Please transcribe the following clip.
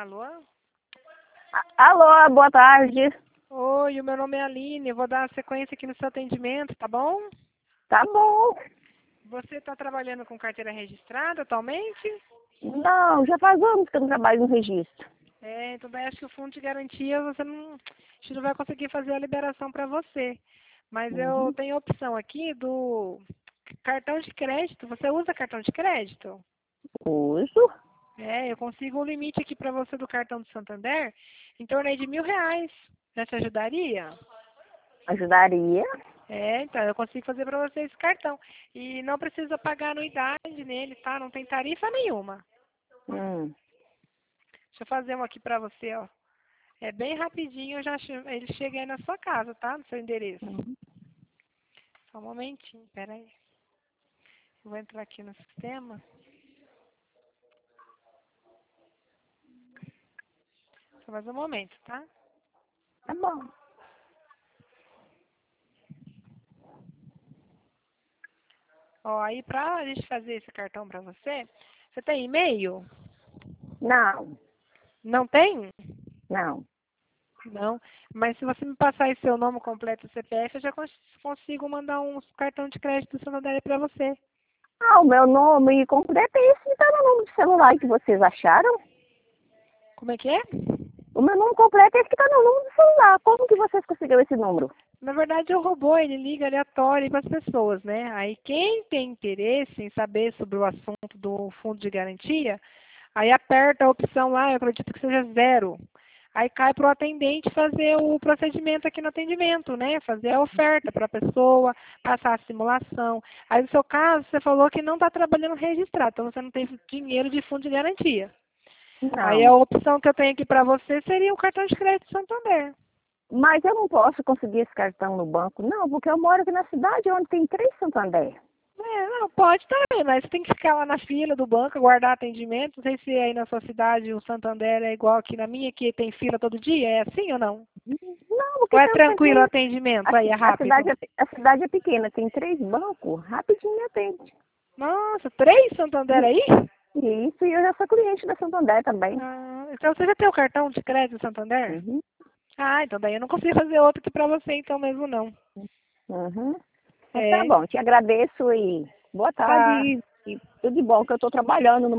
Alô? Alô, boa tarde. Oi, o meu nome é Aline. Eu vou dar sequência aqui no seu atendimento, tá bom? Tá bom. Você está trabalhando com carteira registrada atualmente? Não, já faz anos que eu não trabalho no registro. Então daí acho que o fundo de garantia a gente não vai conseguir fazer a liberação para você. Mas eu tenho a opção aqui do cartão de crédito. Você usa cartão de crédito? Uso. Eu consigo um limite aqui para você do cartão do Santander em torno aí de R$ 1.000. Já te ajudaria? Ajudaria. Então, eu consigo fazer para você esse cartão. E não precisa pagar anuidade nele, tá? Não tem tarifa nenhuma. Hum. Deixa eu fazer um aqui para você, ó. É bem rapidinho, ele chega aí na sua casa, tá? No seu endereço. Só um momentinho, peraí. Eu vou entrar aqui no sistema. Só mais um momento, tá? Tá bom. Ó, aí pra gente fazer esse cartão para você, você tem e-mail? Não, Não tem? não. Não. Mas se você me passar aí seu nome completo e CPF, eu já consigo mandar um cartão de crédito do Santander para você. O meu nome completo é esse que tá no número de celular que vocês acharam? Como é que é? O meu nome completo é esse que tá no número do celular. Como que vocês conseguiram esse número? Na verdade, o robô, ele liga aleatório para as pessoas, né? Aí quem tem interesse em saber sobre o assunto do fundo de garantia, aí aperta a opção lá, eu acredito que seja 0. Aí cai para o atendente fazer o procedimento aqui no atendimento, né? Fazer a oferta para a pessoa, passar a simulação. Aí no seu caso, você falou que não está trabalhando registrado, então você não tem dinheiro de fundo de garantia. Aí a Não. opção que eu tenho aqui para você seria o cartão de crédito Santander. Mas eu não posso conseguir esse cartão no banco, não, porque eu moro aqui na cidade onde tem 3 Santander. Não, pode também, mas você tem que ficar lá na fila do banco, aguardar atendimento. Não sei se aí na sua cidade o Santander é igual aqui na minha, que tem fila todo dia. É assim ou não? Não, Ou porque é tem um tranquilo o três. atendimento aí, é A cidade, rápido? a cidade é pequena, tem 3 bancos, rapidinho me atende. Nossa, 3 Santander aí? Isso, e eu já sou cliente da Santander também. Então você já tem o cartão de crédito Santander? Uhum, Então daí eu não consigo fazer outro aqui pra você então mesmo não. uhum. Mas tá É, bom, te agradeço e boa tá. tarde e tudo de bom, que eu estou trabalhando no